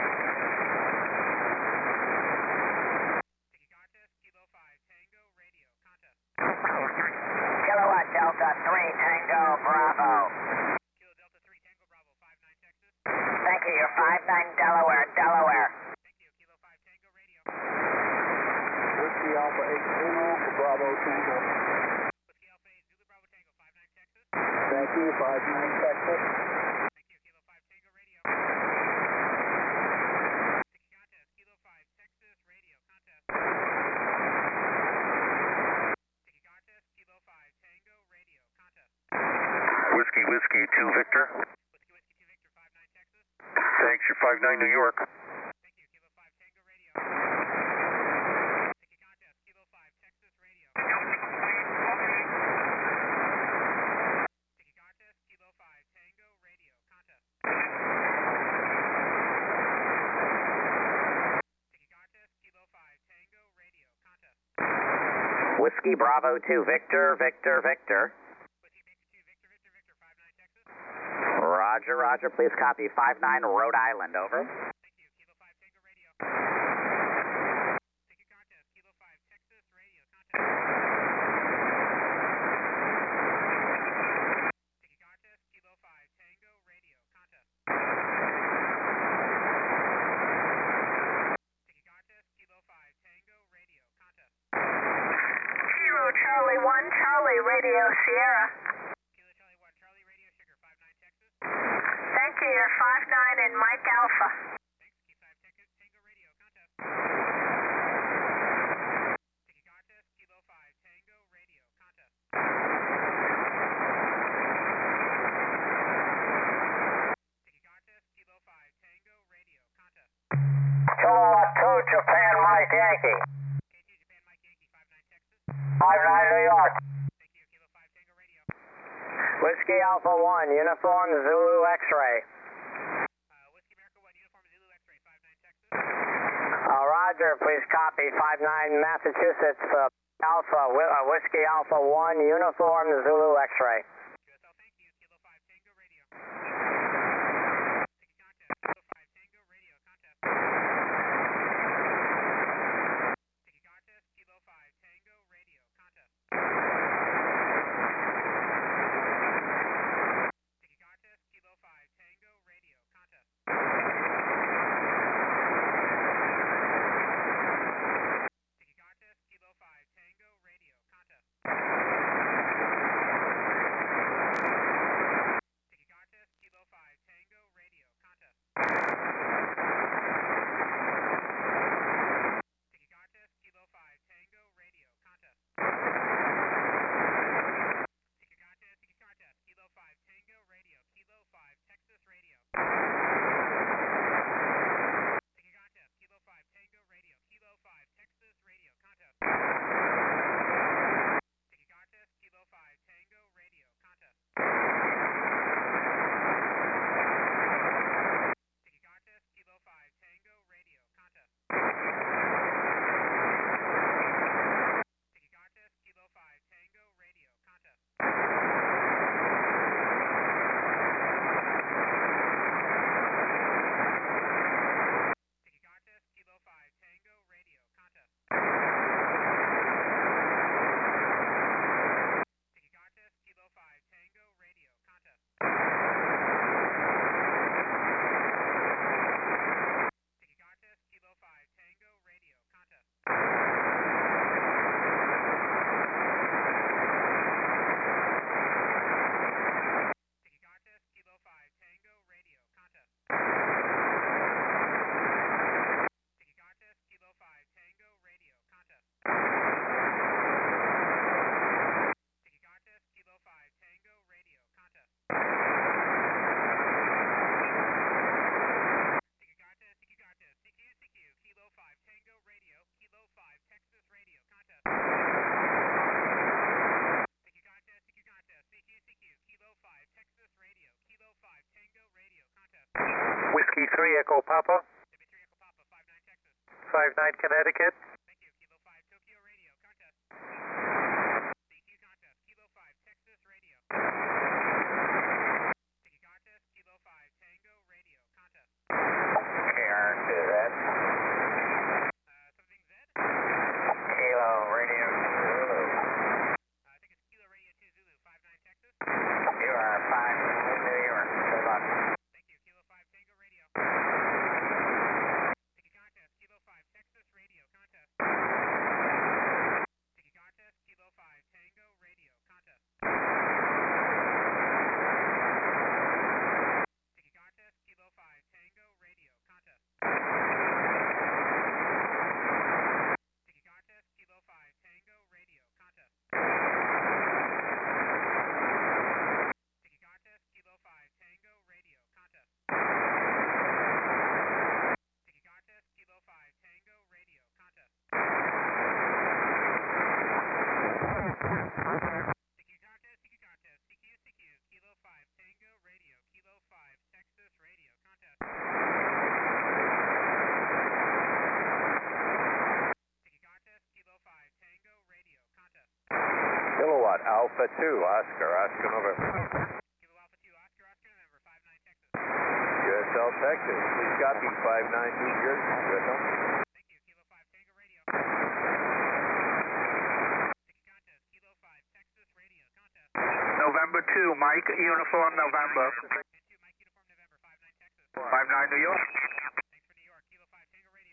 Take your contest, Kilo five, Tango Radio, contest. Kilowatt Delta three, Tango Bravo. Kilo Delta three, Tango Bravo, five nine Texas. Thank you, you're five nine Delaware, Delaware. Thank you, Kilo five, Tango Radio. Whiskey Alpha eight Zulu, Bravo Tango. Whiskey Alpha eight, Zulu Bravo Tango, five nine Texas. Thank you, five nine Texas. Thank you, Kilo five, Tango Radio. Whiskey two Victor. Whiskey Whiskey two Victor, five nine Texas. Thanks, you're five nine New York. Thank you. Kilo five Tango Radio. Sticky contest. Kilo five Texas Radio. Sticky contest. Kilo five Tango Radio. Contest. Sticky contest. Kilo five Tango Radio. Contest. Whiskey Bravo two Victor, Victor, Victor. Whiskey Victor two Victor Victor Victor, five nine Texas. Roger, Roger. Please copy five nine Rhode Island. Over. Thank you. Kilo five Tango Radio. Sticky contest. Kilo five Texas Radio. Contest. Sticky contest. Kilo five Tango Radio. Contest. Sticky contest. Kilo five Tango Radio. Contest. Kilo Charlie one, Charlie Radio Sierra. Kilo Charlie one Charlie Radio Sugar, five nine Texas. Thank you, you're five nine in Mike Alpha. Thanks. Key five Tango, Tango Radio. Contest. Sticky contest. Kilo five Tango Radio. Contest. Sticky contest. Kilo five Tango Radio. Contest. Kilowatt two, Japan Mike Yankee. K two Japan Mike Yankee, five nine Texas. five nine New York. Thank you. Kilo five Tango Radio. Whiskey Alpha one, Uniform Zulu X-Ray. Uh, Whiskey America one Uniform Zulu X-Ray, five nine Texas. Uh, Roger, please copy five nine Massachusetts uh, Alpha, Whi- uh, Whiskey Alpha one, Uniform Zulu X-Ray. Q S L, thank you. Kilo five Tango Radio. Sticky contest. Kilo five Tango Radio. Contest. Sticky contest. Kilo five Tango Radio. Contest. Sticky contest. Kilo five Tango Radio. Contest. Sticky contest. Kilo five Tango Radio. Contest. Sticky contest. Kilo five Tango Radio. Contest. Sticky contest. Kilo five Tango Radio. Contest. Sticky contest. Sticky contest. Kilo five Tango Radio. Kilo five Texas Radio. Sticky contest. Kilo five Tango Radio. Kilo five Texas Radio. Contest. Sticky contest. Kilo five Tango Radio. Contest. Sticky contest. Kilo five Tango Radio. Contest. Sticky contest. Kilo five Tango Radio. Contest. Sticky contest. Kilo five Tango Radio. Contest. Sticky contest. Kilo five Tango Radio. Contest. Sticky contest. Kilo five Tango Radio. Contest. Sticky contest. Kilo five Tango Radio. Contest. Sticky contest. Kilo five Tango Radio. Contest. Sticky contest. Kilo five Tango Radio. Contest. Sticky contest. Sticky contest. C Q C Q. Kilo five Tango Radio. Kilo five Texas Radio. Contest. Sticky contest. Sticky contest. C Q C Q. Kilo five Texas Radio. Kilo five Tango Radio. Contest. Whiskey three Echo Papa, W three Echo Papa, five nine Texas. five nine Connecticut. Thank you. Kilo five Tokyo Radio. Contest. C Q contest. Kilo five Texas Radio. Sticky contest. Kilo five Tango Radio. Contest. K R two Z. Uh, something Z? Kilo Radio Zulu. Uh, I think it's Kilo Radio two Zulu, five nine Texas. You are five nine New York. Good luck. Thank you. Kilo five Tango Radio. Sticky contest. Kilo five Texas Radio. Contest. Sticky contest. Kilo five Tango Radio. Contest. Sticky contest. Kilo five Tango Radio. Contest. Alpha two, Oscar, Oscar November. Kilo Alpha two, Oscar, Oscar, November, five nine, Texas. U S L, Texas. Please copy five nine, New Jersey. U S L. Thank you. Kilo five, Tango Radio. Sticky contest. Kilo five, Texas Radio. Contest. November two, Mike, uniform November. And two, Mike Uniform November, five nine, Texas. five nine, New York. Thanks for New York. Kilo five, Tango Radio.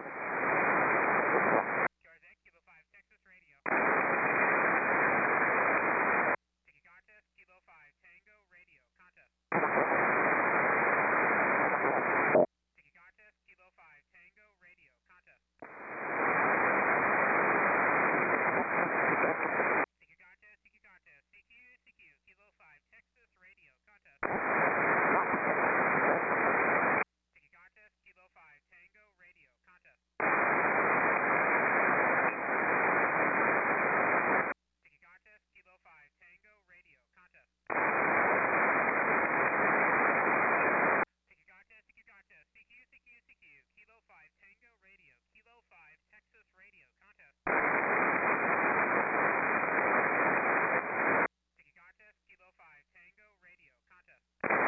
Jarzak, Kilo five, Texas Radio. Sticky contest. Kilo five, Tango Radio. Contest. Sticky contest. Kilo five, Tango Radio. Contest. Sticky contest. Sticky contest. C Q, C Q. Kilo five, Texas Radio. Contest. Sticky contest. Kilo five, Tango Radio. Contest. Sticky contest. Kilo five, Tango Radio. Contest. Sticky contest. Sticky contest. C Q, C Q, C Q. Kilo five, Tango Radio. Kilo five, Texas Radio. Contest. Sticky contest. Kilo five, Tango Radio. Contest.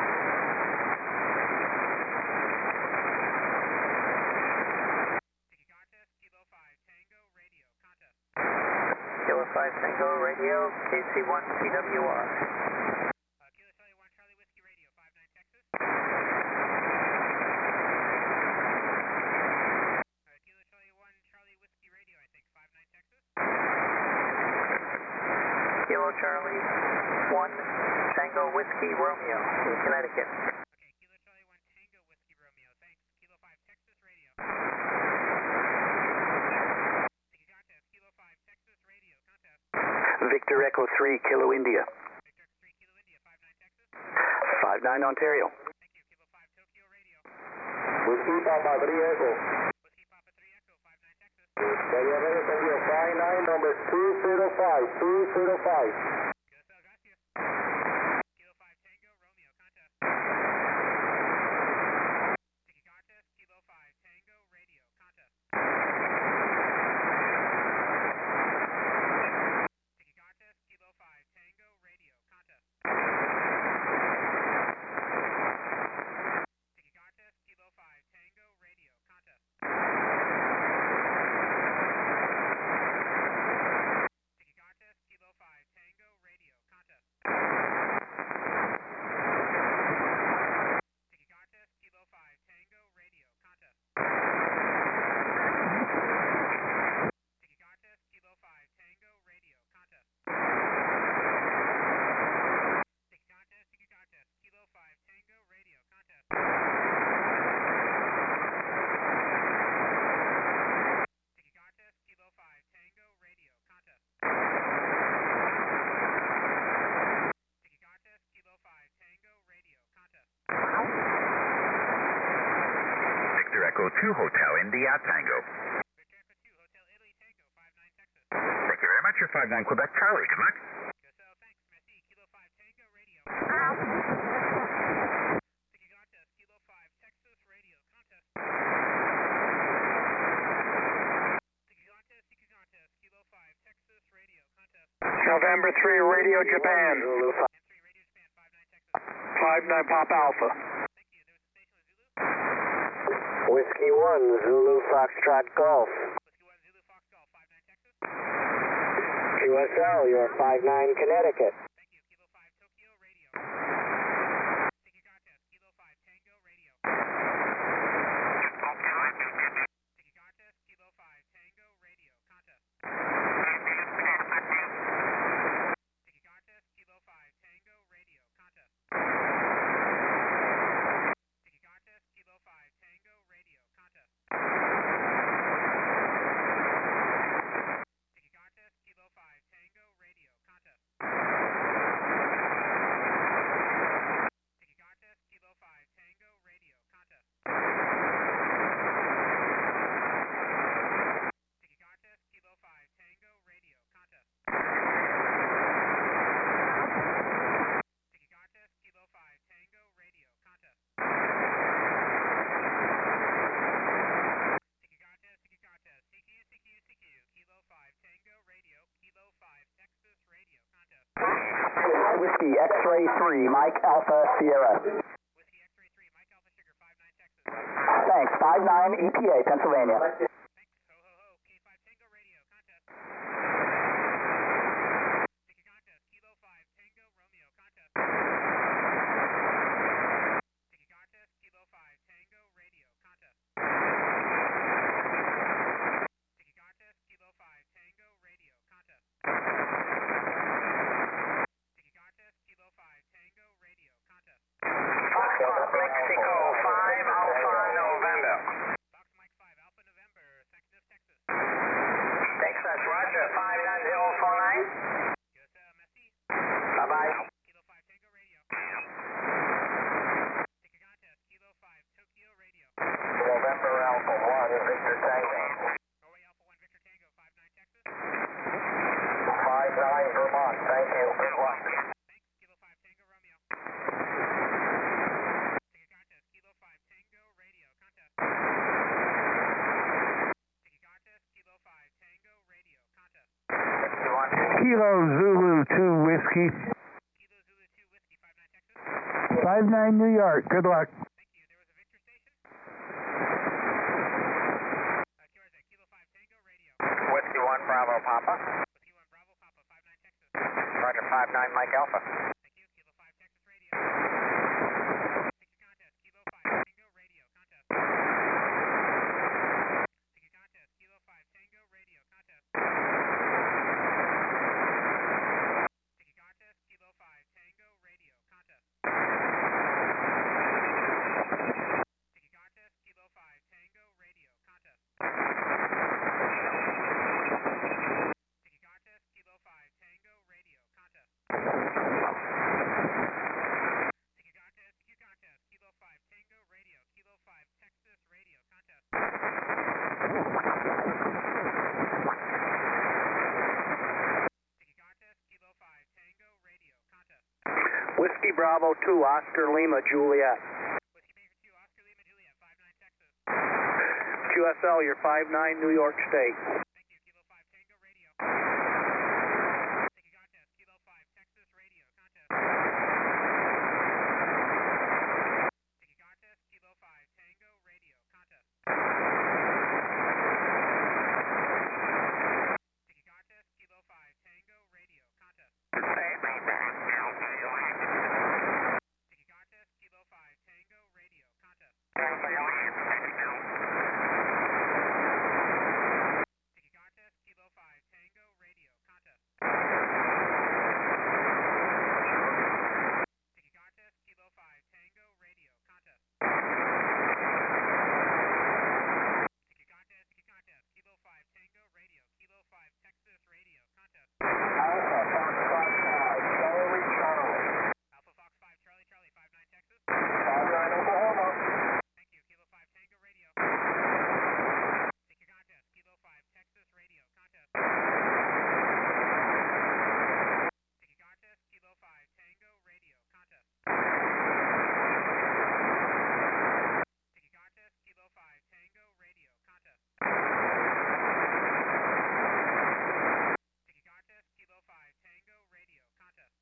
Sticky contest. Kilo five, Tango Radio. Contest. Kilo five, Tango Radio, K C one T W R. Uh, Kilo Charlie one, Charlie Whiskey Radio, five nine, Texas. Uh, Kilo Charlie one, Charlie Whiskey Radio, I think, five nine, Texas. Kilo Charlie one, Tango Whiskey Romeo, Connecticut. Okay, Kilo Charlie one, Tango Whiskey Romeo, thanks. Kilo five, Texas Radio. Sticky contest, Kilo five, Texas Radio, contest. Victor Echo three, Kilo India. Victor X three, Kilo India, five nine, Texas. five nine, Ontario. Thank you, Kilo five, Tokyo Radio. Whiskey Papa three Echo. Whiskey Papa three Echo, five nine, Texas. five nine, number two zero five, two zero five. Q S L, gracias. Kilo five, Tango Romeo, contest. Sticky contest, Kilo five, Tango Radio, contest. Sticky contest, Kilo five, Tango Radio, contest. Sticky contest, Kilo five, Tango Radio, contest. Sticky contest, Kilo five, Tango Radio, contest. Sticky contest, Kilo five, Tango Radio, contest. Sticky contest, Kilo five, Tango Radio, contest. Sticky contest, sticky contest, Kilo five, Tango Radio, contest. Sticky contest, Kilo five, Tango Radio, contest. Sticky contest, Kilo five, Tango Radio, contest. Victor Echo two, Hotel India, Tango. Victor Echo two, Hotel Italy, Tango, five nine, Texas. Thank you very much. You're five nine, Quebec Charlie. Good luck. Q S L, thanks. Merci. Kilo five, Tango Radio. Sticky contest, Kilo five, Texas Radio, contest. Sticky contest, sticky contest, Kilo five, Texas Radio, contest. November three, Radio Japan. M three, Radio Japan, five nine, Texas. five nine, Papa Alpha. Thank you. There was a station with Zulu. Whiskey one, Zulu Foxtrot Golf. Whiskey one, Zulu Fox Golf, five nine, Texas. Q S L, you're five nine, Connecticut. Thank you. Kilo five, Tokyo Radio. Sticky contest, Kilo five, Tango Radio. Sticky contest, Kilo five, Tango Radio, contest. Sticky contest, Kilo five, Tango Radio, contest. Sticky contest, Kilo five, Tango Radio, contest. Sticky contest, Kilo five, Tango Radio, contest. Whiskey X-Ray three, Mike Alpha Sierra. Whiskey X-Ray three, Mike Alpha Sugar, five nine Texas. Thanks, five nine E P A, Pennsylvania. Thanks, ho ho ho, K five Tango Radio, contest. Ticket contest, Kilo five Tango Romeo, contest. Ticket contest, Kilo five Tango Radio, contest. Ticket contest, Kilo five Tango Radio, contest. Ticket contest, Kilo five Tango Radio, contest. Foxtrot Mexico five Alpha November. Fox Mike five Alpha November, Texas, Texas. Texas, Roger, five nine zero four nine. Yes, uh, Messi. Bye-bye. Kilo five Tango Radio. Ticket contest, Kilo five Tokyo Radio. November Alpha one, Victor Tango. Norway Alpha one Victor Tango, five nine Texas. five nine Vermont, thank you. Good luck. Thanks, Kilo five Tango Romeo. Ticket contest, Kilo five Tango Radio, contest. Ticket contest, Kilo five Tango Radio, contest. Kilo Zulu two Whiskey. Kilo Zulu two Whiskey, five nine Texas. five nine New York. Good luck. Thank you. There was a Victor station. Uh, Q R Z, Kilo five Tango Radio. Whiskey one Bravo Papa. Whiskey one Bravo Papa, five nine Texas. Roger, five nine Mike Alpha. Thank you. Kilo five Texas Radio. Ticket contest, Kilo five Tango Radio, contest. Ticket contest, Kilo five Tango Radio, contest. Ticket contest, Kilo five Tango Radio, contest. Ticket contest, Kilo five Tango Radio, contest. Ticket contest, Kilo five Tango Radio, contest. Ticket contest, Q contest, Kilo five Tango Radio, Kilo five Texas Radio, contest. Ticket contest, Kilo five Tango Radio, contest. Whiskey Bravo two, Oscar Lima, Juliet. Whiskey Baker two, Oscar Lima Juliet, five nine Texas. Q S L, you're five nine New York State. Thank you, Kilo five Tango Radio. Ticket contest, Kilo five Texas Radio, contest. Ticket contest, Kilo five Tango Radio, contest. Ticket contest, Kilo five Tango Radio, contest. Ticket contest, Kilo five Tango Radio, contest. Ticket contest, Kilo five Tango Radio, contest. Ticket contest, Kilo five Tango Radio, contest. Ticket contest, ticket contest, Kilo five Tango Radio, Kilo five Texas Radio, contest. Alpha Fox five Charlie Charlie. Alpha Fox five Charlie Charlie, five nine Texas. five nine Oklahoma. Thank you, Kilo five Tango Radio. Ticket contest, Kilo five Texas Radio, contest. Ticket contest, Kilo five Tango Radio, contest. Ticket contest, Kilo five Tango Radio, contest. Ticket contest, Kilo five Tango Radio, contest.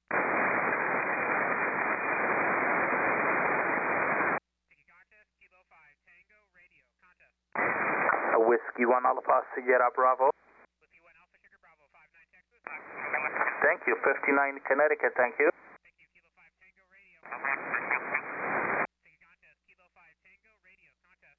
Ticket contest, Kilo five Tango Radio, contest. Whiskey one Alpha Sierra Bravo. Whiskey one Alpha Sugar Bravo, five nine Texas. Thank you. fifty-nine Connecticut, thank you. Thank you, Kilo five Tango Radio. Ticket contest, Kilo five Tango Radio, contest.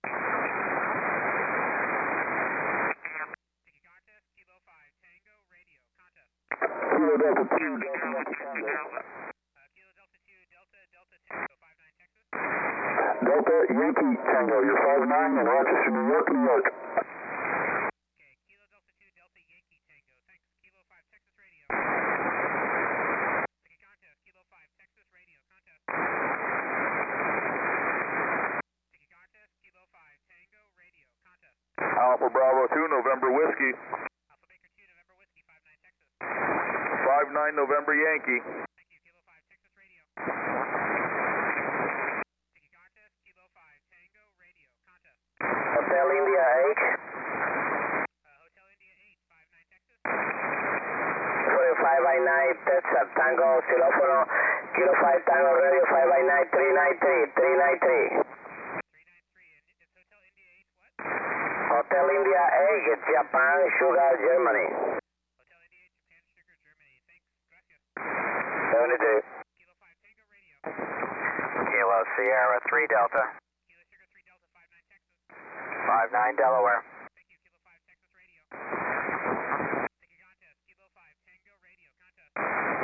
Ticket contest, Kilo five Tango Radio, contest. Kilo Delta two, Delta Yankee Tango. Uh, Kilo Delta two, Delta Delta Tango, five nine Texas. Delta Yankee Tango, you're five nine in Rochester, New York, New York. Okay, Kilo Delta two, Delta Yankee Tango. Thanks, Kilo five Texas Radio. Ticket contest, Kilo five Texas Radio, contest. Ticket contest, Kilo five Tango Radio, contest. Alpha Bravo two, November Whiskey. Alpha Baker two, November Whiskey, five nine Texas. five nine November Yankee. Thank you, Kilo five Texas Radio. Ticket contest, Kilo five Tango Radio, contest. Hotel India eight. Uh, Hotel India eight, five nine Texas. twenty-five five by night, that's up, Tango, xilófono, Kilo five, Tango, radio, five by night, three nine three, three nine three. Hotel India eight, it's Japan, Sugar, Germany. Hotel India eight, Japan, Sugar, Germany. Thanks, gracias. seventy-two. Kilo five, Tango radio. Kilo Sierra three Delta. Kilo Sugar three Delta, five nine Texas. five nine Delaware. Thank you, Kilo five, Texas radio. Take your contest, Kilo five, Tango radio, contest.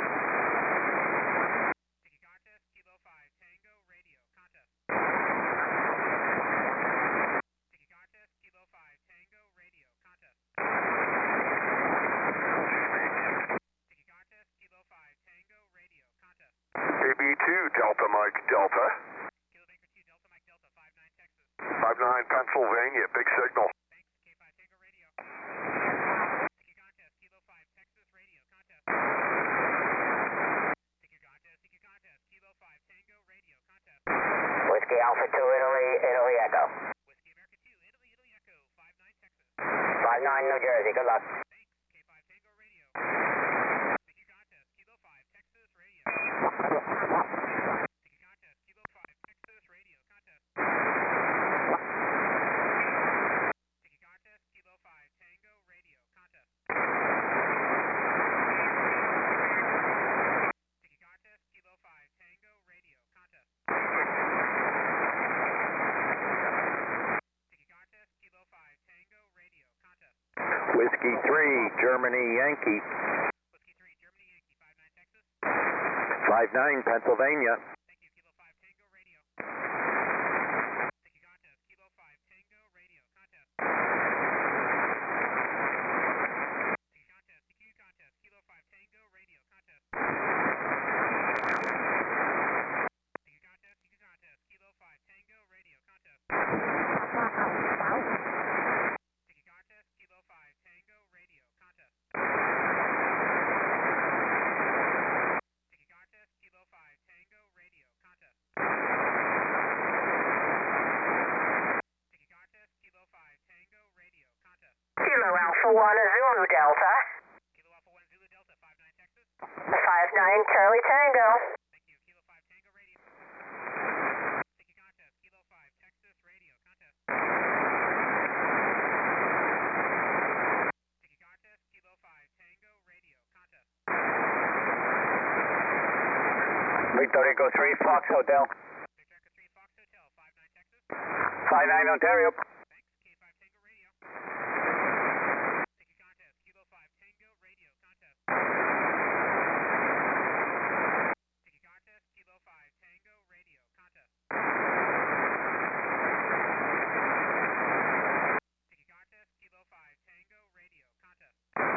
Take your contest, Kilo five, Tango radio, contest. Take your contest, Kilo five, Tango radio, contest. Take your contest, Kilo five, Tango radio, contest. A B two, Delta Mike Delta. Kilo Baker two, Delta Mike Delta, five nine Texas. five nine Pennsylvania, big signal. Thanks, K five Tango radio. Take your contest, Kilo five, Texas radio, contest. Take your contest, take your contest, Kilo five, Tango radio, contest. Whiskey Alpha two, Italy, Italy Echo. Whiskey America two, Italy, Italy Echo, five nine Texas. five nine New Jersey, good luck. Thanks, K five Tango radio. Take your contest, Kilo five, Texas radio. Take your contest, Kilo five, Texas radio, contest. Take your contest, Kilo five, Tango radio, contest. Take your contest, Kilo five, Tango radio, contest. Take your contest, Kilo five, Tango radio, contest. Whiskey three, Germany, Yankee. Whiskey three, Germany, Yankee, five nine Texas. five nine Pennsylvania. Thank you, Kilo five, Tango radio. Take your contest, Kilo five, Tango radio, contest. Take your contest, T Q contest, Kilo five, Tango radio, contest. Take your contest, T Q contest, Kilo five, Tango radio, contest. Take your contest, Kilo five, Tango radio, contest. Take your contest, Kilo five, Tango radio, contest. Take your contest, Kilo five, Tango radio, contest. Kilo Alpha one, Zulu Delta. Kilo Alpha one, Zulu Delta, five nine Texas. five nine Charlie Tango. Thank you, Kilo five, Tango radio. Take your contest, Kilo five, Texas radio, contest. Take your contest, Kilo five, Tango radio, contest. Victor Echo three Fox Hotel. Victor Echo three, Fox Hotel, five nine Texas. five nine Ontario. Thanks, K five, Tango radio. Take your contest, Kilo five, Tango radio, contest. Take your contest, Kilo five, Tango radio, contest. Take your contest, Kilo five, Tango radio, contest.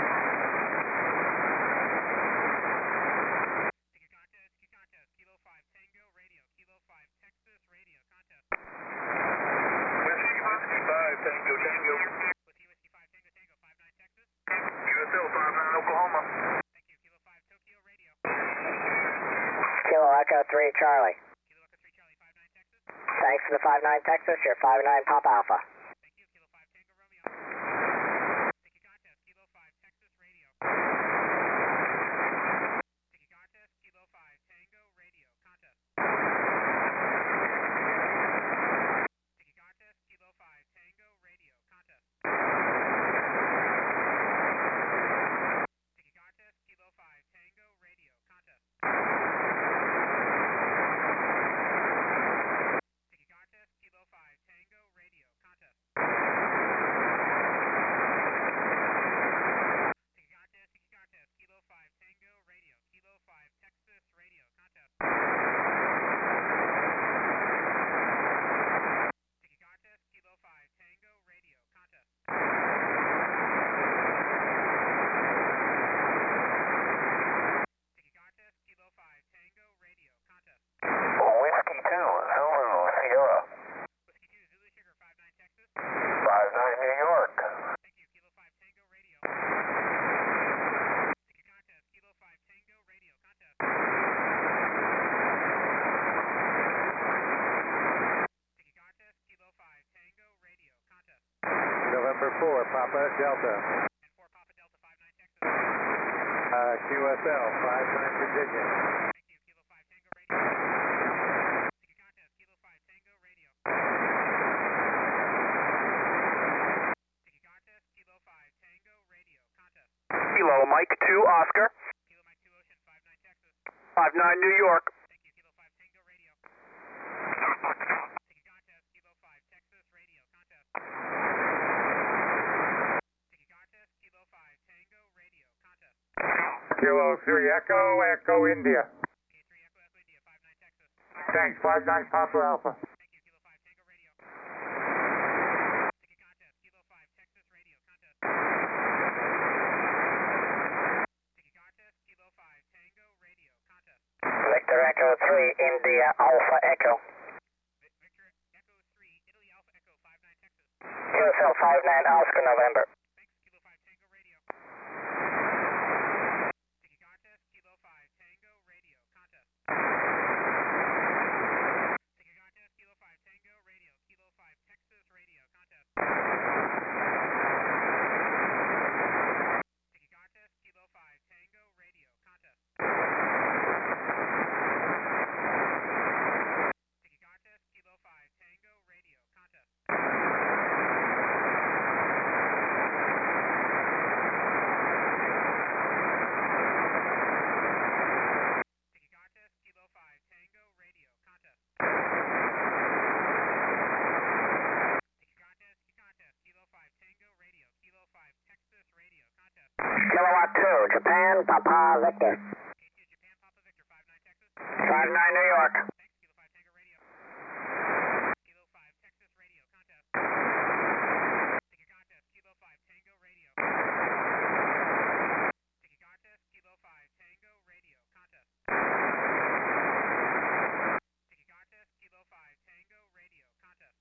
Take your contest, Q contest, Kilo five, Tango radio, Kilo five, Texas radio, contest. Whiskey, Whiskey five, Tango, Tango. Whiskey, Whiskey five, Tango, Tango, five nine Texas. U S L five nine, Oklahoma. Thank you, Kilo five, Tokyo radio. Kilo Echo three Charlie. Kilo Echo three, Charlie, five nine Texas. Thanks for the five nine Texas, you're five nine Pop Alpha. Thank you, Kilo five, Tango Romeo. Take your contest, Kilo five, Texas radio. Take your contest, Kilo five, Tango radio, contest. Take your contest, Kilo five, Tango radio, contest. Take your contest, Kilo five, Tango radio, contest. Take your contest, Kilo five, Tango radio, contest. Take your contest, take your contest, Kilo five, Tango radio, Kilo five, Texas radio, contest. Take your contest, Kilo five, Tango radio, contest. Take your contest, Kilo five, Tango radio, contest. Whiskey two, Zulu, Sierra. Whiskey two, Zulu Sugar, five nine Texas. five nine New York. Thank you, Kilo five, Tango radio. Take your contest, Kilo five, Tango radio, contest. Take your contest, Kilo five, Tango radio, contest. November four, Papa Delta. And four Papa Delta, five nine Texas. Uh, Q S L, five nine Virginia. Thank you, Kilo five Tango Radio. Ticket contest, Kilo five Tango Radio. Ticket contest, Kilo five Tango Radio. Contest. Kilo Mike two Oscar. Kilo Mike two Ocean, five nine Texas. five nine New York. Thank you, Kilo five Tango Radio. Ticket contest, Kilo five Texas Radio. Contest. Ticket contest, Kilo five Tango Radio. Contest. Kilo three Echo, Echo India. K three Echo Echo India, five nine Texas. Thanks, five nine Papa Alpha. Thank you, Kilo five Tango Radio. Ticket contest, Kilo five Texas Radio. Contest. Ticket contest, Kilo five Tango Radio. Contest. Victor Echo three, India Alpha Echo. Vi- Victor Echo three, Italy Alpha Echo, five nine Texas. Q S L five nine Oscar November. Thanks, Kilo five Tango Radio. Ticket contest, Kilo five Tango Radio. Contest. Ticket contest, Kilo five Tango Radio. Kilo five Texas Radio. Contest. Ticket contest, Kilo five Tango Radio. Contest. Ticket contest, Kilo five Tango Radio. Contest. Ticket contest, Kilo five Tango Radio. Contest. Ticket contest, ticket contest, Kilo five Tango Radio. Kilo five Texas Radio. Contest. Kilowatt two, Japan Papa Victor. K two Japan Papa Victor, five nine Texas. five nine New York. Thanks, Kilo five Tango Radio. Kilo five Texas Radio. Contest. Ticket contest, Kilo five Tango Radio. Ticket contest, Kilo five Tango Radio. Contest. Ticket contest, Kilo five Tango Radio. Contest.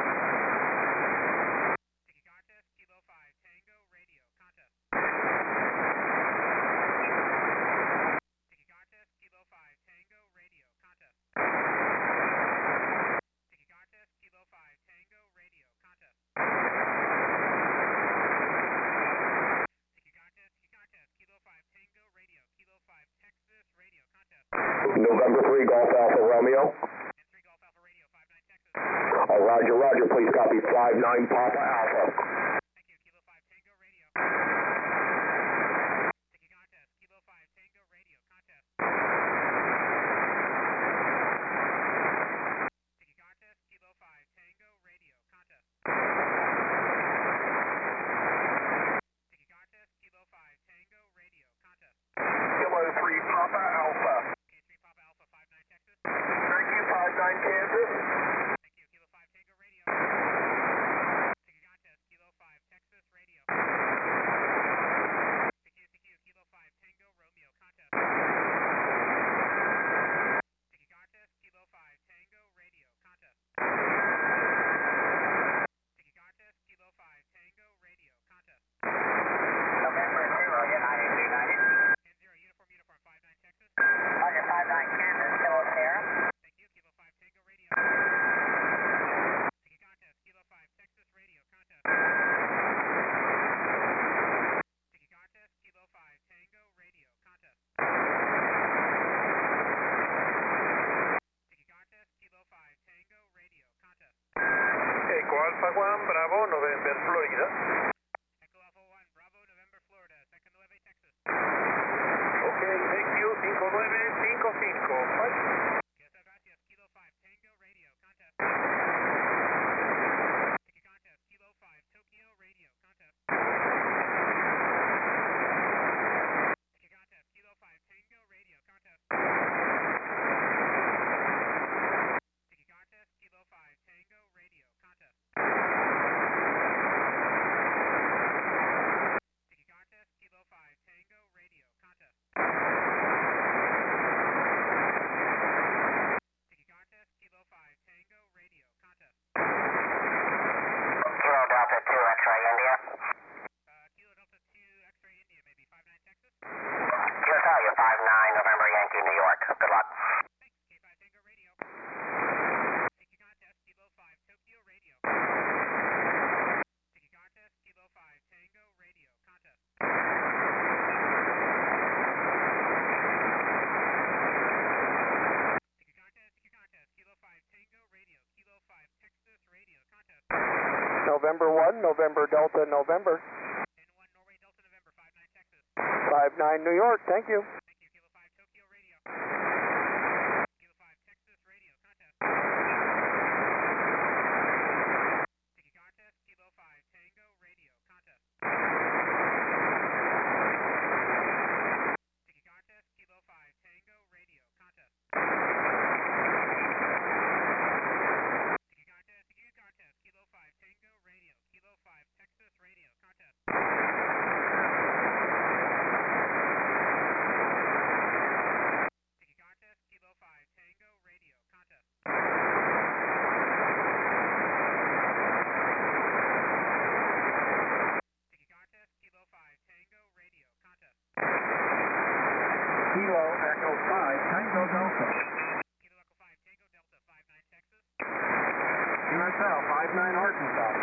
Ticket contest, Kilo five Tango Radio. Contest. Ticket contest, Kilo five Tango Radio. Contest. Ticket contest, Kilo five Tango Radio. Contest. Ticket contest, ticket contest, Kilo five Tango Radio. Kilo five Texas Radio. Contest. November three Golf Alpha Romeo. And three Golf Alpha Radio, five nine Texas. Oh, Roger, Roger, please copy five nine Papa Alpha. Thank you, Kilo five Tango Radio. Ticket contest, Kilo five Tango Radio. Contest. Ticket contest, Kilo five Tango Radio. Contest. Ticket contest, Kilo five Tango Radio. Contest. Kilo three Papa Alpha. K three Papa Alpha, five nine Texas. Thank you, five nine Kansas. Thank you, Kilo five Tango Radio. Ticket contest, Kilo five Texas Radio. T Q, T Q, Kilo five Tango Romeo. Contest. Ticket contest, Kilo five Tango Radio. Contest. Ticket contest, Kilo five Tango Radio. Contest. November zero, United United. ten zero, uniform, uniform, five nine Texas. Roger five nine Kansas, Kilo Sierra. Thank you, Kilo five Tango Radio. Ticket contest, Kilo five Texas Radio. Contest. Ticket contest, Kilo five Tango Radio. Contest. Ticket contest, Kilo five Tango Radio. Contest. Echo Alpha one, Bravo, November, Florida. Echo Alpha one, Bravo, November, Florida. Second Nueve, Texas. Okay, thank you, cinco nueve cinco cinco. Bye. Gracias, gracias. Kilo five Tango Radio. Contest. Ticket contest, Kilo five Tokyo Radio. Contest. Ticket contest, Kilo five Tango Radio. Contest. Ticket contest, Kilo five Tango Radio. Contest. Ticket contest, Kilo five Tango Radio. Contest. Ticket contest, Kilo five Tango Radio. Contest. Kilo Delta two, X-ray India. Uh, Kilo Delta two, X-ray India, maybe five nine Texas. Q S L, you five nine November Yankee, New York. Good luck. Thanks, K five Tango Radio. Ticket contest, Kilo five Tokyo Radio. Ticket contest, Kilo five Tango Radio. Contest. November one, November Delta, November. N one Norway Delta November, five nine Texas. five nine New York, thank you. Thank you. Kilo five Tokyo Radio. Kilo five Texas Radio, contest. Tiki contest, Kilo five Tango Radio, contest. Tiki contest, Kilo five Tango Radio, contest. Tiki contest, Tiki contest, Kilo five Tango Radio, Kilo five Texas Radio, contest. Tiki contest, Kilo five Tango Radio, contest. Tiki contest, Kilo five Tango Radio, contest. Kilo Echo five, Tango Delta. Kilo Echo five Tango Delta, five nine Texas. Marcel, five nine Arkansas.